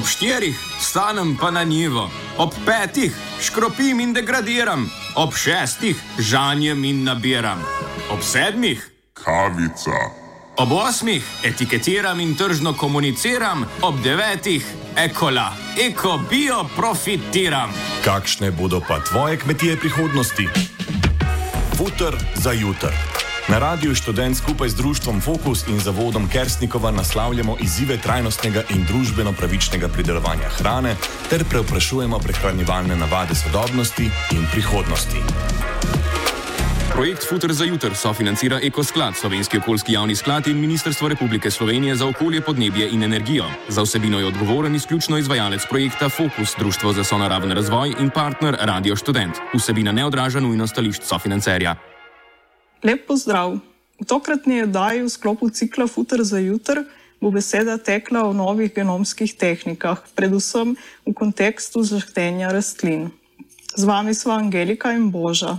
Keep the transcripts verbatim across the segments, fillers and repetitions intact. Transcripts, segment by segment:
Ob štirih stanem pa na njivo, ob petih škropim in degradiram, ob šestih žanjem in nabiram, ob sedmih kavica, ob osmih etiketiram in tržno komuniciram, ob devetih ekola, eko bio profitiram. Kakšne bodo pa tvoje kmetije prihodnosti? Futer za jutr. Na Radiu Študent skupaj z društvom Fokus in zavodom Kersnikova naslavljamo izzive trajnostnega in družbeno pravičnega pridelovanja hrane ter preoprašujemo prehranjevalne navade sodobnosti in prihodnosti. Projekt Futer za jutr sofinancira Ekosklad, Slovenski okoljski javni sklad in Ministrstvo Republike Slovenije za okolje, podnebje in energijo. Za vsebino je odgovoren izključno izvajalec projekta Fokus, Društvo za sonaraven razvoj in partner Radio Študent. Vsebina ne odraža nujno stališč sofinancerja. Lep pozdrav. V tokratni oddaji v sklopu cikla Futer za jutr bo beseda tekla o novih genomskih tehnikah, predvsem v kontekstu žahtenja rastlin. Z vami sva Angelika in Boža.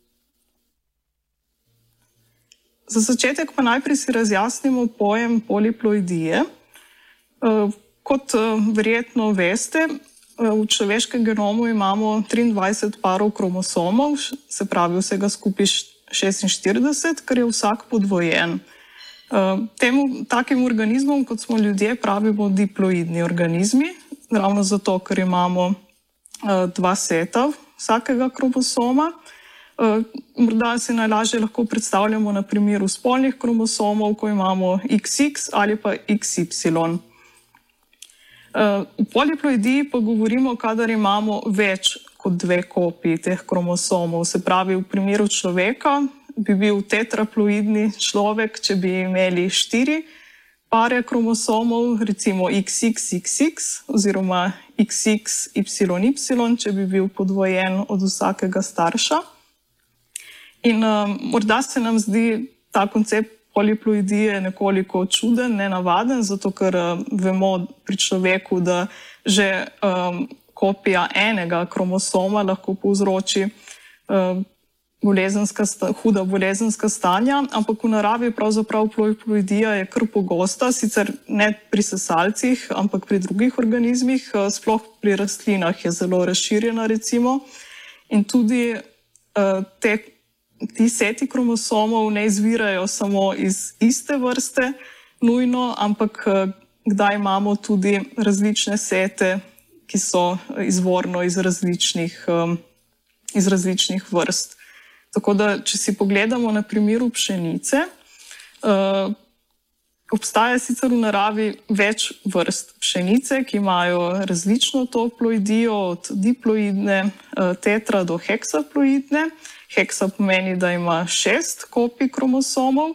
Za začetek pa najprej si razjasnimo pojem poliploidije. Kot verjetno veste, v človeškem genomu imamo triindvajset parov kromosomov, se pravi vsega skupaj šestinštirideset, kar je vsak podvojen. Temu takim organizmom, kot smo ljudje, pravimo diploidni organizmi, ravno zato, ker imamo dva seta vsakega kromosoma. Morda se najlažje lahko predstavljamo na primeru spolnih kromosomov, ko imamo iks iks ali pa iks ipsilon. V poliploidiji pa govorimo, kadar imamo več kot dve kopiji teh kromosomov. Se pravi, v primeru človeka bi bil tetraploidni človek, če bi imeli štiri pare kromosomov, recimo iks iks iks iks oziroma iks iks ipsilon ipsilon, če bi bil podvojen od vsakega starša. In uh, morda se nam zdi ta koncept poliploidije nekoliko čuden, nenavaden, zato ker uh, vemo pri človeku, da že um, kopija enega kromosoma lahko povzroči uh, bolezenska, huda bolezenska stanja, ampak v naravi pravzaprav poliploidija je kar pogosta, sicer ne pri sesalcih, ampak pri drugih organizmih, uh, sploh pri rastlinah je zelo razširjena recimo. In tudi uh, te Ti seti kromosomov ne izvirajo samo iz iste vrste, nujno, ampak kdaj imamo tudi različne sete, ki so izvorno iz različnih, iz različnih vrst. Tako da, če si pogledamo na primeru pšenice, obstaja sicer v naravi več vrst pšenice, ki imajo različno to ploidijo, od diploidne tetra do heksaploidne. Heksa pomeni, da ima šest kopij kromosomov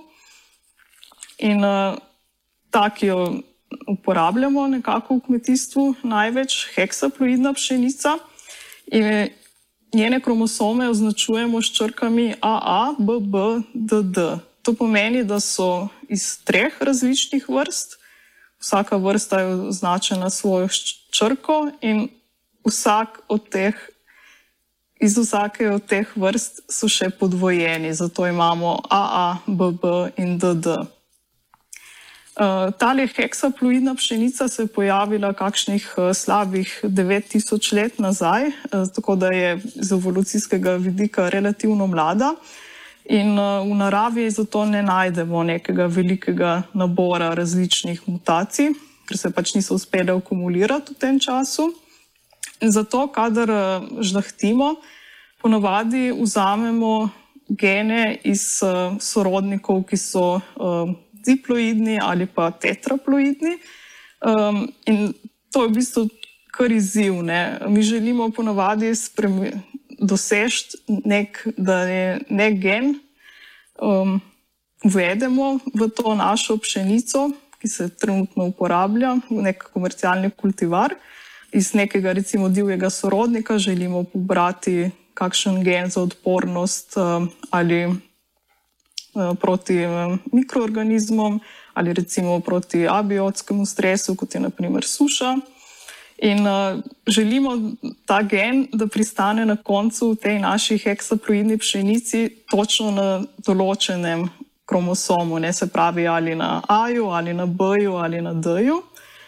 in uh, tak jo uporabljamo nekako v kmetijstvu največ, heksaploidna pšenica. In njene kromosome označujemo s črkami A A, B B, D D. To pomeni, da so iz treh različnih vrst, vsaka vrsta je označena svojo črko in vsak od teh Iz vsake od teh vrst so še podvojeni, zato imamo A A, B B in D D. Uh, tale heksaploidna pšenica se je pojavila kakšnih uh, slabih devet tisoč let nazaj, uh, tako da je z evolucijskega vidika relativno mlada. In uh, v naravi zato ne najdemo nekega velikega nabora različnih mutacij, ker se pač niso uspele akumulirati v tem času. In zato, kadar žlahtimo, ponavadi vzamemo gene iz uh, sorodnikov, ki so uh, diploidni ali pa tetraploidni. Um, in to je v bistvu kar izziv, ne? Mi želimo ponavadi doseči nek, da je nek gen um, uvedemo v to našo pšenico, ki se trenutno uporablja v nek komercialni kultivar. Iz nekega recimo divjega sorodnika želimo pobrati kakšen gen za odpornost um, ali um, proti um, mikroorganizmom ali recimo proti abiotskemu stresu, kot je na primer suša. In uh, želimo ta gen, da pristane na koncu v tej naši heksaploidni pšenici točno na določenem kromosomu, ne, se pravi ali na A-ju, ali na B-ju, ali na D-ju.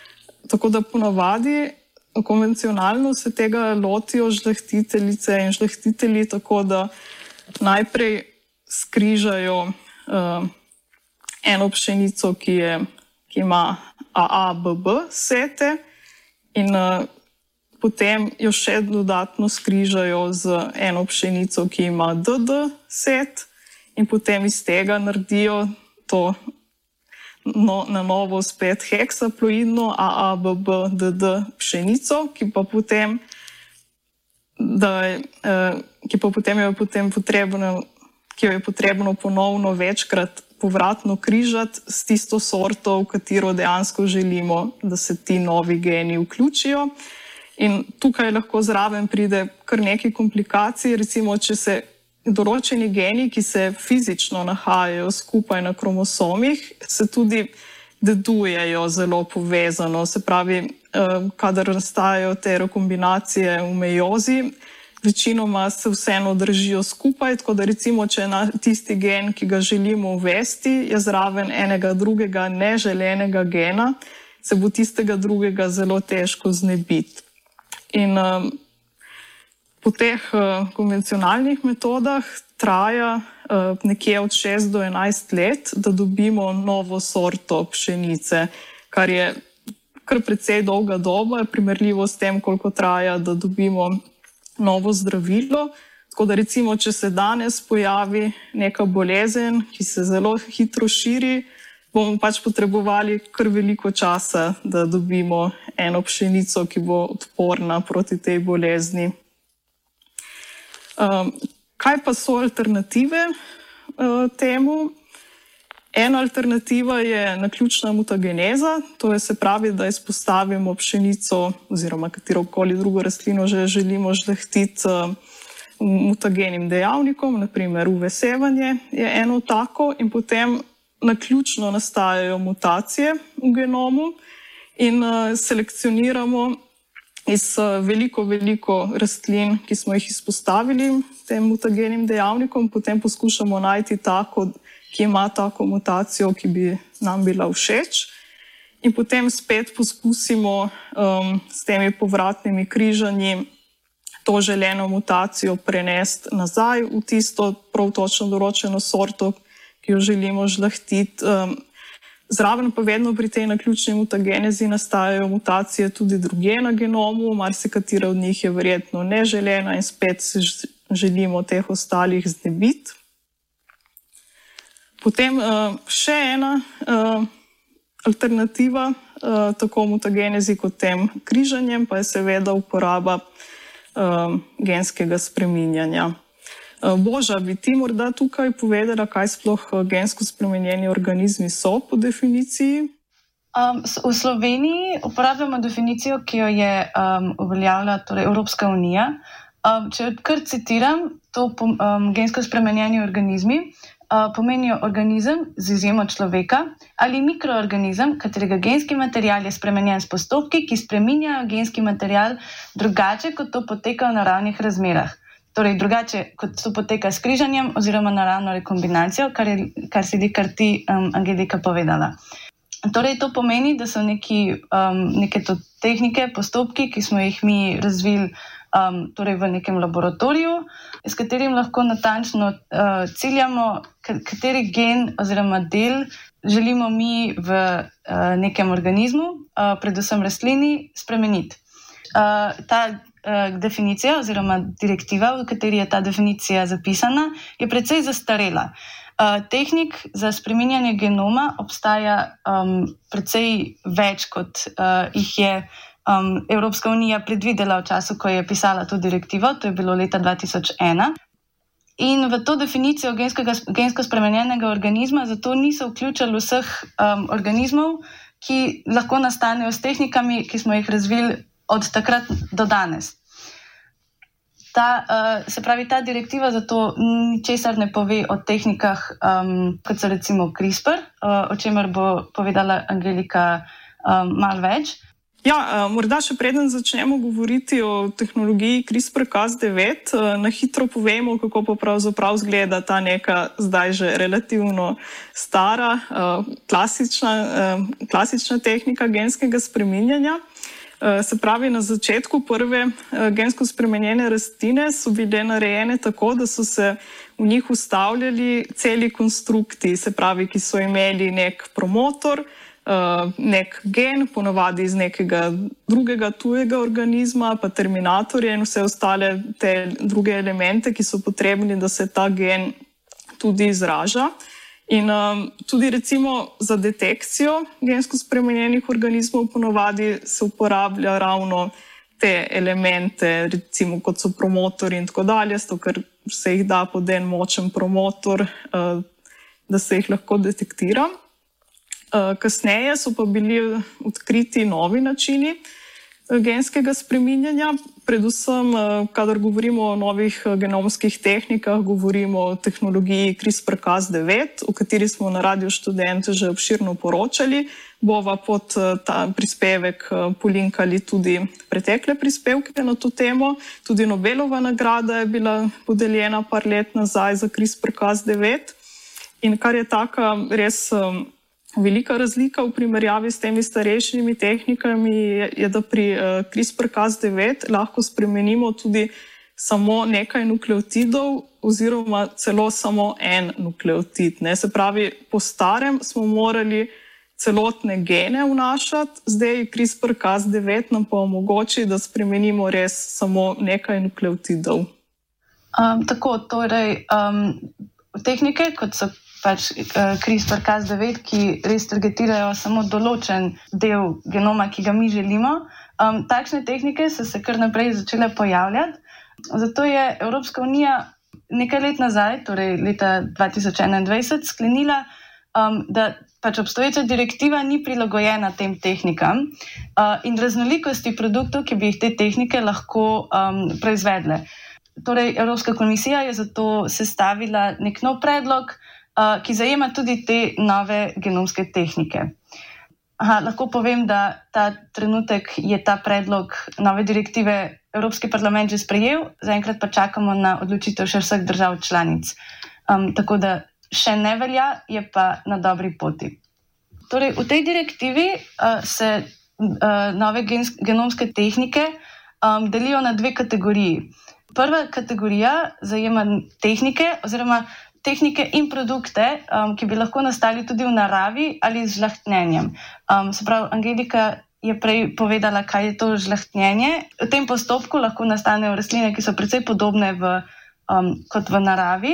tako da ponavadi konvencionalno se tega lotijo žlahtiteljice in žlahtitelji tako, da najprej skrižajo uh, eno pšenico, ki, je, ki ima A A B B sete in uh, potem jo še dodatno skrižajo z eno pšenico, ki ima D D set in potem iz tega naredijo to no, na novo spet heksaploidno A A B B D D pšenico, ki pa potem, da, uh, ki pa potem je potem potrebno, ki jo je potrebno ponovno večkrat povratno križati s tisto sorto, v katero dejansko želimo, da se ti novi geni vključijo. In tukaj lahko zraven pride kar nekaj komplikacij, recimo, če se določeni geni, ki se fizično nahajajo skupaj na kromosomih, se tudi dedujejo zelo povezano. Se pravi, kadar nastajajo te rekombinacije v mejozi, večinoma se vseeno držijo skupaj, tako da recimo, če na tisti gen, ki ga želimo uvesti, je zraven enega drugega neželenega gena, se bo tistega drugega zelo težko znebiti. In um, po teh uh, konvencionalnih metodah traja uh, nekje od šest do enajst let, da dobimo novo sorto pšenice, kar je kar precej dolga doba, primerljivo s tem, koliko traja, da dobimo novo zdravilo. Tako da recimo, če se danes pojavi neka bolezen, ki se zelo hitro širi, bomo pač potrebovali kar veliko časa, da dobimo eno pšenico, ki bo odporna proti tej bolezni. Um, kaj pa so alternative uh, temu? Ena alternativa je naključna mutageneza, to je se pravi, da izpostavimo pšenico oziroma katerokoli drugo rastlino že želimo žlahtiti mutagenim dejavnikom, naprimer U V sevanje je eno tako in potem naključno nastajajo mutacije v genomu in selekcioniramo iz veliko, veliko rastlin, ki smo jih izpostavili tem mutagenim dejavnikom, potem poskušamo najti tako, ki ima tako mutacijo, ki bi nam bila všeč. In potem spet poskusimo um, s temi povratnimi križanji to želeno mutacijo prenesti nazaj v tisto prav točno določeno sorto, ki jo želimo žlahtiti. Um, zraven pa vedno pri tej naključni mutagenezi nastajajo mutacije tudi drugje na genomu, marsikatera od njih je verjetno neželena in spet se želimo teh ostalih znebiti. Potem uh, še ena uh, alternativa uh, tako mutagenezi kot tem križanjem pa je seveda uporaba uh, genskega spreminjanja. Uh, Boža, bi ti morda tukaj povedala, kaj sploh gensko spremenjeni organizmi so po definiciji? Um, v Sloveniji uporabljamo definicijo, ki jo je um, uveljavila torej Evropska unija. Um, če kar citiram, to um, gensko spremenjeni organizmi pomenijo organizem z izjemo človeka ali mikroorganizem, katerega genski material je spremenjen s postopki, ki spreminjajo genski material drugače, kot to poteka v naravnih razmerah. Torej, drugače, kot to poteka s križanjem oziroma naravno rekombinacijo, kar, je, kar si kar ti, um, Angelika, povedala. Torej, to pomeni, da so neki, um, neke to tehnike, postopki, ki smo jih mi razvili um, torej v nekem laboratoriju, s katerim lahko natančno uh, ciljamo, kateri gen oziroma del želimo mi v uh, nekem organizmu, uh, predvsem rastlini, spremeniti. Uh, ta uh, definicija oziroma direktiva, v kateri je ta definicija zapisana, je precej zastarela. Uh, tehnik za spreminjanje genoma obstaja um, precej več, kot uh, jih je Um, Evropska unija predvidela v času, ko je pisala to direktivo, to je bilo leta dva tisoč ena. In v to definicijo genskega, gensko spremenjenega organizma zato niso vključili vseh um, organizmov, ki lahko nastanejo s tehnikami, ki smo jih razvili od takrat do danes. Ta, uh, se pravi, ta direktiva zato ničesar ne pove o tehnikah, um, kot so recimo CRISPR, uh, o čemer bo povedala Angelika um, malo več. Ja, morda še preden začnemo govoriti o tehnologiji CRISPR Cas devet, na hitro povemo, kako pa pravzaprav izgleda ta neka zdaj že relativno stara, klasična, klasična tehnika genskega spreminjanja. Se pravi, na začetku prve gensko spremenjene rastline so bile narejene tako, da so se v njih ustavljali celi konstrukti, se pravi, ki so imeli nek promotor, nek gen, ponavadi iz nekega drugega tujega organizma, pa terminatorje in vse ostale te druge elemente, ki so potrebni, da se ta gen tudi izraža. In um, tudi recimo za detekcijo gensko spremenjenih organizmov ponavadi se uporablja ravno te elemente, recimo kot so promotori in tako dalje, zato ker se jih da pod en močen promotor, uh, da se jih lahko detektira. Kasneje so pa bili odkriti novi načini genskega spreminjanja, predvsem, kadar govorimo o novih genomskih tehnikah, govorimo o tehnologiji CRISPR Cas devet, o kateri smo na Radiu Študent že obširno poročali. Bova pod ta prispevek polinkali tudi pretekle prispevke na to temo. Tudi Nobelova nagrada je bila podeljena par let nazaj za CRISPR Cas devet. In kar je taka res velika razlika v primerjavi s temi starejšimi tehnikami je, je da pri uh, CRISPR Cas devet lahko spremenimo tudi samo nekaj nukleotidov oziroma celo samo en nukleotid. Ne? Se pravi, po starem smo morali celotne gene vnašati, zdaj CRISPR Cas devet nam pa omogoči, da spremenimo res samo nekaj nukleotidov. Um, tako, torej, um, tehnike, kot so pač CRISPR Cas devet, ki res targetirajo samo določen del genoma, ki ga mi želimo. Um, takšne tehnike so se kar naprej začele pojavljati. Zato je Evropska unija nekaj let nazaj, torej leta dva tisoč enaindvajset, sklenila, um, da pač obstoječa direktiva ni prilagojena tem tehnikam uh, in raznolikosti produktov, ki bi jih te tehnike lahko um, proizvedle. Torej, Evropska komisija je zato sestavila nek nov predlog, Uh, ki zajema tudi te nove genomske tehnike. Aha, lahko povem, da ta trenutek je ta predlog nove direktive Evropski parlament že sprejel, zaenkrat pa čakamo na odločitev še vseh držav članic. Um, tako da še ne velja, je pa na dobri poti. Torej, v tej direktivi uh, se uh, nove gens- genomske tehnike um, delijo na dve kategoriji. Prva kategorija zajema tehnike oziroma tehnike in produkte, um, ki bi lahko nastali tudi v naravi ali z žlahtnjenjem. Um, se pravi, Angelika je prej povedala, kaj je to žlahtnjenje. V tem postopku lahko nastanejo rastline, ki so precej podobne v, um, kot v naravi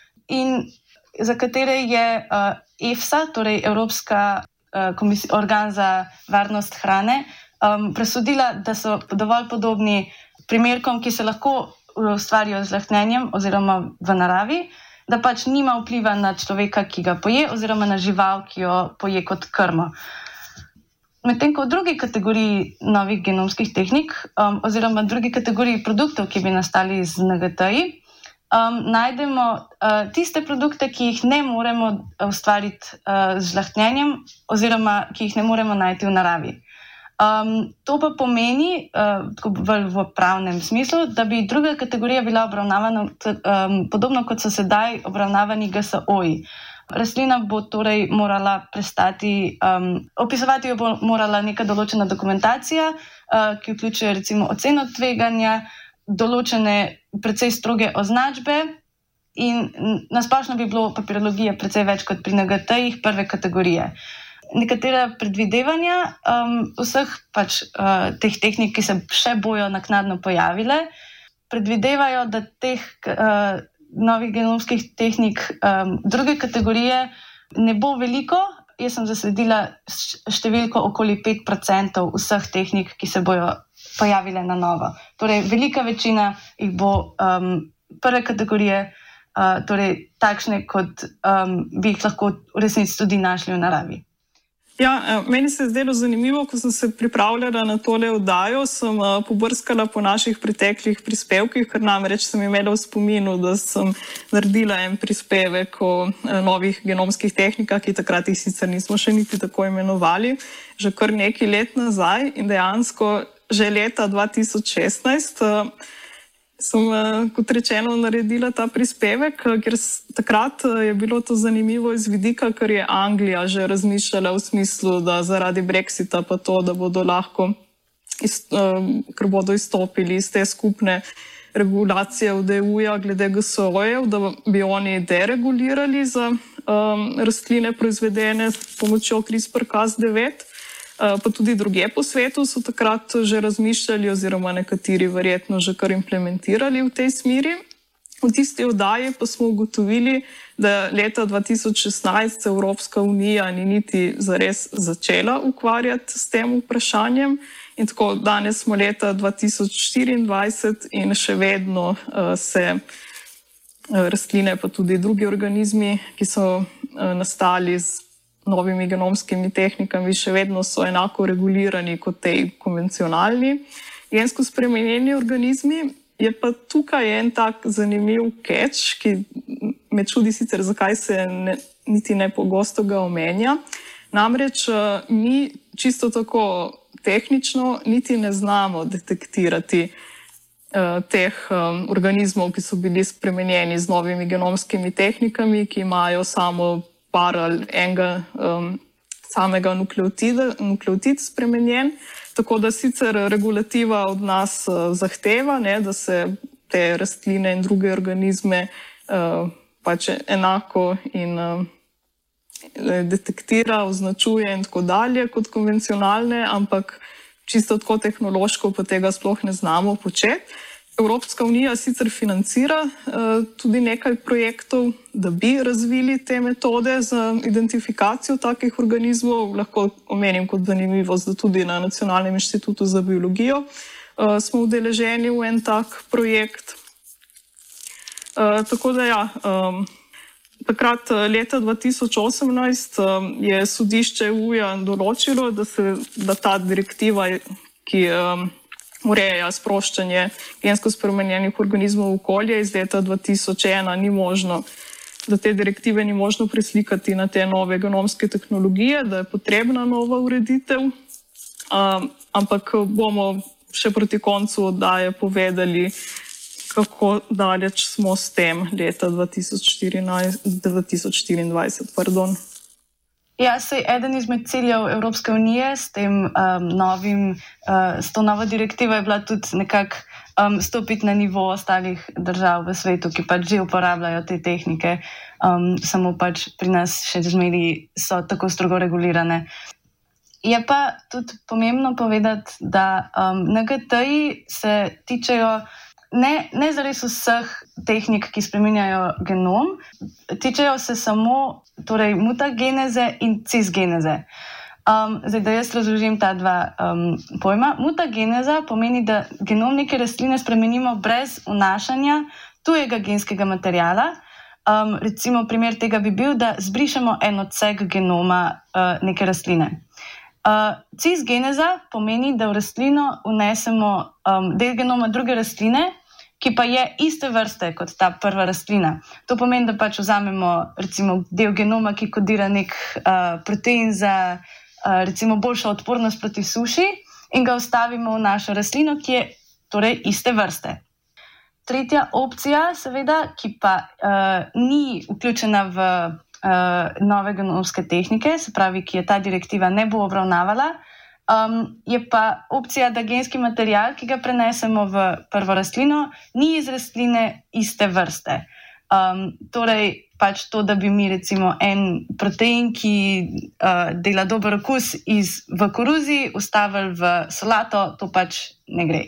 in za katere je uh, EFSA, torej Evropska uh, komisija, organ za varnost hrane, um, presodila, da so dovolj podobni primerkom, ki se lahko ustvarijo z žlahtnjenjem oziroma v naravi, da pač nima vpliva na človeka, ki ga poje, oziroma na žival, ki jo poje kot krmo. Medtem ko v drugi kategoriji novih genomskih tehnik um, oziroma drugi kategoriji produktov, ki bi nastali z N G T-ji, um, najdemo uh, tiste produkte, ki jih ne moremo ustvariti uh, z žlahtnjenjem oziroma ki jih ne moremo najti v naravi. Um, to pa pomeni, uh, v, v pravnem smislu, da bi druga kategorija bila obravnavana um, podobno kot so sedaj obravnavani G S O-ji. Rastlina bo torej morala prestati, um, opisovati jo bo morala neka določena dokumentacija, uh, ki vključuje recimo oceno tveganja, določene precej stroge označbe in nasplošno bi bilo papirologije precej več kot pri N G T-jih prve kategorije. Nekatera predvidevanja um, vseh pač, uh, teh tehnik, ki se še bojo naknadno pojavile, predvidevajo, da teh uh, novih genomskih tehnik um, druge kategorije ne bo veliko. Jaz sem zasledila številko okoli pet procentov vseh tehnik, ki se bojo pojavile na novo. Torej, velika večina jih bo um, prve kategorije, uh, torej takšne, kot um, bi jih lahko v resnici tudi našli v naravi. Ja, meni se je zdelo zanimivo, ko sem se pripravljala na tole oddajo, sem pobrskala po naših preteklih prispevkih, ker namreč sem imela v spominu, da sem naredila en prispevek o novih genomskih tehnikah, ki takrat jih sicer nismo še niti tako imenovali, že kar nekaj let nazaj in dejansko že leta dva tisoč šestnajst sem, kot rečeno, naredila ta prispevek, ker takrat je bilo to zanimivo iz vidika, ker je Anglija že razmišljala v smislu, da zaradi Brexita pa to, da bodo lahko, ker bodo izstopili iz te skupne regulacije od E U-ja glede G S O-jev, da bi oni deregulirali za um, rastline proizvedene s pomočjo CRISPR Cas devet. Pa tudi druge po svetu so takrat že razmišljali oziroma nekateri verjetno že kar implementirali v tej smeri. V tisti oddaji pa smo ugotovili, da leta dva tisoč šestnajst se Evropska unija ni niti zares začela ukvarjati s tem vprašanjem in tako danes smo leta dva tisoč štiriindvajset in še vedno uh, se uh, rastline pa tudi drugi organizmi, ki so uh, nastali z novimi genomskimi tehnikami, še vedno so enako regulirani kot tej konvencionalni. Gensko spremenjeni organizmi je pa tukaj en tak zanimiv catch, ki me čudi sicer, zakaj se ne, niti ne pogosto ga omenja. Namreč mi čisto tako tehnično niti ne znamo detektirati uh, teh um, organizmov, ki so bili spremenjeni z novimi genomskimi tehnikami, ki imajo samo par ali enega um, samega nukleotida, nukleotid spremenjen, tako da sicer regulativa od nas uh, zahteva, ne, da se te rastline in druge organizme uh, pač enako in uh, detektira, označuje in tako dalje kot konvencionalne, ampak čisto tako tehnološko pa tega sploh ne znamo početi. Evropska unija sicer financira uh, tudi nekaj projektov, da bi razvili te metode za identifikacijo takih organizmov. Lahko omenim kot zanimivost, da tudi na Nacionalnem inštitutu za biologijo uh, smo udeleženi v en tak projekt. Uh, tako da ja, um, takrat leta dva tisoč osemnajst um, je sodišče E U-ja določilo, da, se, da ta direktiva, ki um, ureja sproščanje gensko spremenjenih organizmov v okolje iz leta dva tisoč ena, ni možno, da te direktive ni možno preslikati na te nove genomske tehnologije, da je potrebna nova ureditev, um, ampak bomo še proti koncu oddaje povedali, kako daleč smo s tem leta dva tisoč štiriindvajset. Pardon. Ja, sej eden izmed ciljev Evropske unije s tem um, novim, uh, s to novo direktivo je bila tudi nekako um, stopiti na nivo ostalih držav v svetu, ki pač že uporabljajo te tehnike, um, samo pač pri nas še zmeri so tako strogo regulirane. Je pa tudi pomembno povedati, da um, N G T-ji se tičejo Ne, ne zares vseh tehnik, ki spreminjajo genom, tičejo se samo torej, mutageneze in cisgeneze. Um, zdaj, da jaz razložim ta dva um, pojma. Mutageneza pomeni, da genom neke rastline spremenimo brez vnašanja tujega genskega materijala. Um, recimo, primer tega bi bil, da zbrišemo en odsek genoma uh, neke rastline. Uh, cisgeneza pomeni, da v rastlino vnesemo um, del genoma druge rastline, ki pa je iste vrste kot ta prva rastlina. To pomeni, da pač vzamemo recimo del genoma, ki kodira nek uh, protein za uh, recimo boljšo odpornost proti suši in ga vstavimo v našo rastlino, ki je torej iste vrste. Tretja opcija, seveda, ki pa uh, ni vključena v uh, nove genomske tehnike, se pravi, ki je ta direktiva ne bo obravnavala, Um, je pa opcija, da genski material, ki ga prenesemo v prvo rastlino, ni iz rastline iste vrste. Um, torej, pač to, da bi mi recimo en protein, ki uh, dela dober okus iz, v koruzi, vstavili v solato, to pač ne gre.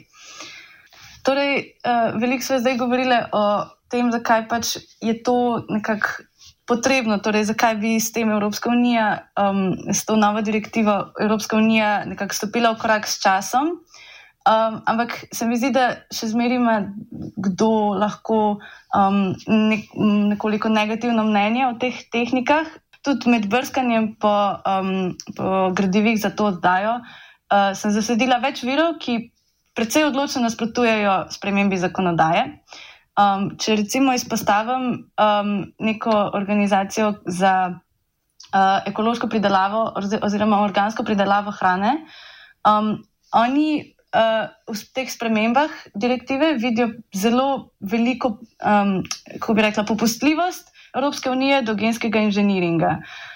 Torej, uh, veliko smo zdaj govorili o tem, zakaj pač je to nekako potrebno, torej zakaj bi s tem Evropska unija, um, s to novo direktivo Evropska unija nekako stopila v korak s časom, um, ampak se mi zdi, da še zmeraj ima kdo lahko um, nek, nekoliko negativno mnenje o teh tehnikah. tudi med brskanjem po, um, po gradivih za to oddajo uh, sem zasledila več virov, ki precej odločno nasprotujejo spremembi zakonodaje. Um, če recimo izpostavim um, neko organizacijo za uh, ekološko pridelavo oziroma organsko pridelavo hrane, um, oni Uh, v teh spremembah direktive vidijo zelo veliko, um, kako bi rekla, popustljivost Evropske unije do genskega inženiringa.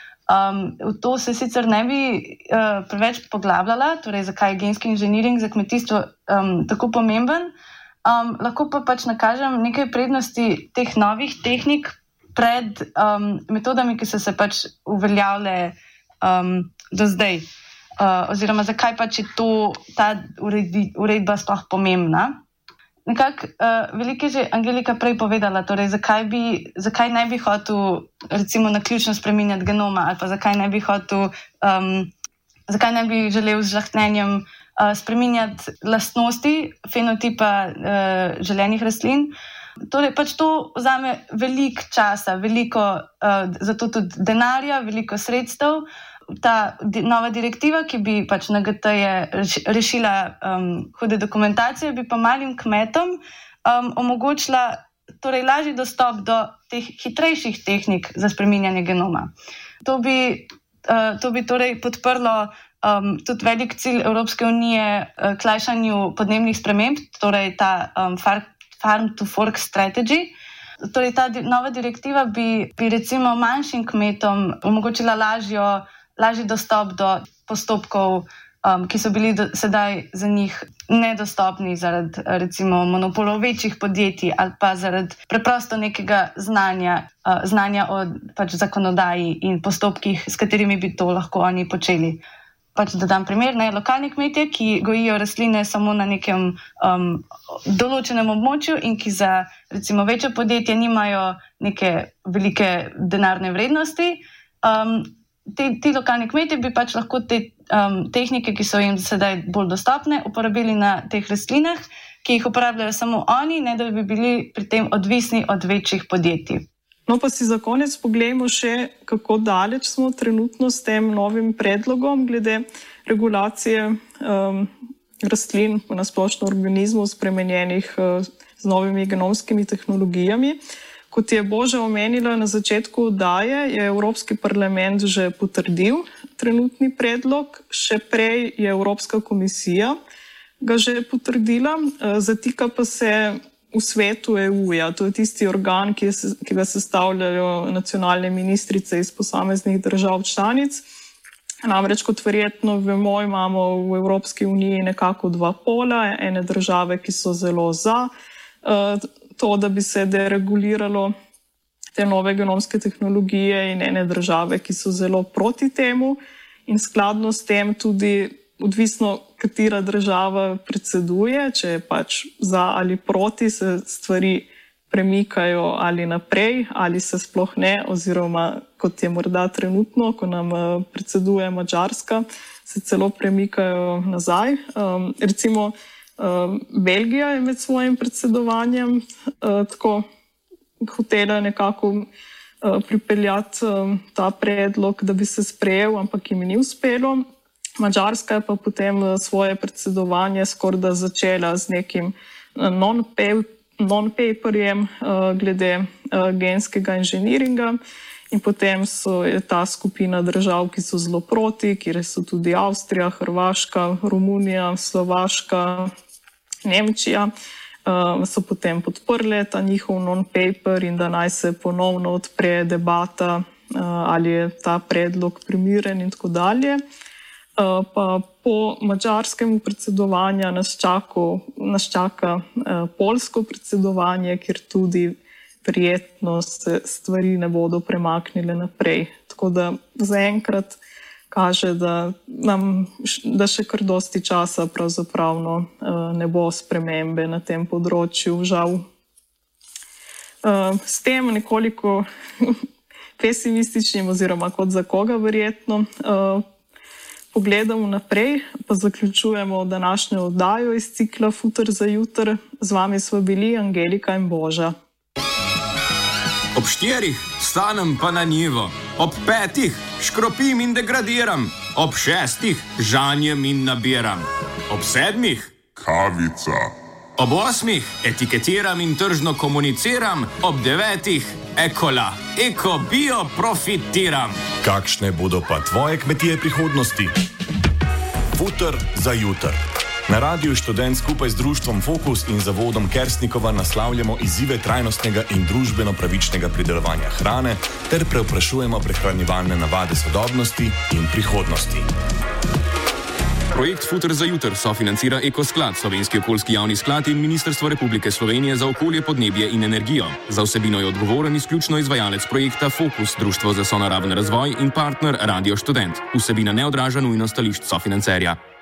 Um, v to se sicer ne bi uh, preveč poglabljala, torej zakaj je genski inženiring za kmetijstvo um, tako pomemben, um, lahko pa pač nakažem nekaj prednosti teh novih tehnik pred um, metodami, ki so se pač uveljavile um, do zdaj. Uh, oziroma, zakaj pač je to, ta uredi, uredba sploh pomembna. Nekako uh, veliko je že Angelika prej povedala, torej zakaj, bi, zakaj ne bi hotel recimo naključno spreminjati genoma ali pa zakaj ne bi hotel, um, zakaj ne bi želel z žlahtnjenjem uh, spreminjati lastnosti fenotipa uh, želenih rastlin. Torej, pač to vzame veliko časa, veliko, uh, zato tudi denarja, veliko sredstev. Ta di- nova direktiva, ki bi pač na G T-je reš- rešila um, hude dokumentacije, bi pa malim kmetom um, omogočila torej lažji dostop do teh hitrejših tehnik za spreminjanje genoma. To bi, uh, to bi torej podprlo um, tudi velik cilj Evropske unije uh, k lajšanju podnebnih sprememb, torej ta um, far- farm to fork strategy. Torej, ta di- nova direktiva bi, bi recimo manjšim kmetom omogočila lažjo lažji dostop do postopkov, um, ki so bili do, sedaj za njih nedostopni zaradi recimo monopolov večjih podjetij ali pa zaradi preprosto nekega znanja, uh, znanja o pač zakonodaji in postopkih, s katerimi bi to lahko oni počeli. Pač da dam primer, ne, lokalni kmetje, ki gojijo rastline samo na nekem um, določenem območju in ki za recimo večje podjetje nimajo neke velike denarne vrednosti, um, Ti, ti lokalni kmetje bi pač lahko te um, tehnike, ki so jim sedaj bolj dostopne, uporabili na teh rastlinah, ki jih uporabljajo samo oni, ne da bi bili pri tem odvisni od večjih podjetij. No, pa si za konec poglejmo še, kako daleč smo trenutno s tem novim predlogom glede regulacije um, rastlin, na splošno organizmov spremenjenih uh, z novimi genomskimi tehnologijami. Kot je Boža omenila na začetku oddaje, je Evropski parlament že potrdil trenutni predlog, še prej je Evropska komisija ga že potrdila, zatika pa se v svetu E U-ja. To je tisti organ, ki, je, ki ga sestavljajo nacionalne ministrice iz posameznih držav članic. Namreč, kot verjetno vemo, imamo v Evropski uniji nekako dva pola, ene države, ki so zelo za to, da bi se dereguliralo te nove genomske tehnologije in ene države, ki so zelo proti temu in skladno s tem tudi odvisno, katera država predseduje, če je pač za ali proti, se stvari premikajo ali naprej ali se sploh ne, oziroma kot je morda trenutno, ko nam predseduje Madžarska, se celo premikajo nazaj. Um, recimo Uh, Belgija je med svojim predsedovanjem uh, tako hotela nekako uh, pripeljati uh, ta predlog, da bi se sprejel, ampak jim ni uspelo. Madžarska je pa potem uh, svoje predsedovanje skorda začela z nekim uh, non-paperjem uh, glede uh, genskega inženiringa in potem so, je ta skupina držav, ki so zelo proti, kjer so tudi Avstrija, Hrvaška, Romunija, Slovaška, Nemčija, so potem podprle ta njihov non-paper in da naj se ponovno odpre debata, ali je ta predlog primeren in tako dalje. Pa po madžarskem predsedovanju nas, nas čaka poljsko predsedovanje, kjer tudi verjetno se stvari ne bodo premaknile naprej. Tako da zaenkrat kaže, da nam da še kar dosti časa pravzaprav no, ne bo spremembe na tem področju, žal. S tem nekoliko pesimističnim oziroma kot za koga verjetno pogledamo naprej, pa zaključujemo današnjo oddajo iz cikla Futer za juter. Z vami sva bili Angelika in Boža. Ob štirih stanem pa na njivo. Ob petih škropim in degradiram, ob šestih žanjem in nabiram, ob sedmih kavica, ob osmih etiketiram in tržno komuniciram, ob devetih ekola, eko bio profitiram. Kakšne bodo pa tvoje kmetije prihodnosti? Futer za jutr. Na Radiu Študent skupaj z društvom Fokus in zavodom Kersnikova naslavljamo izzive trajnostnega in družbeno pravičnega pridelovanja hrane ter prevprašujemo prehranjevalne navade sodobnosti in prihodnosti. Projekt Futer za jutr sofinancira Ekosklad, Slovenski okoljski javni sklad in Ministrstvo Republike Slovenije za okolje, podnebje in energijo. Za vsebino je odgovoren izključno izvajalec projekta Fokus, Društvo za sonaraven razvoj in partner Radio Študent. Vsebina ne odraža nujno stališč sofinancerja.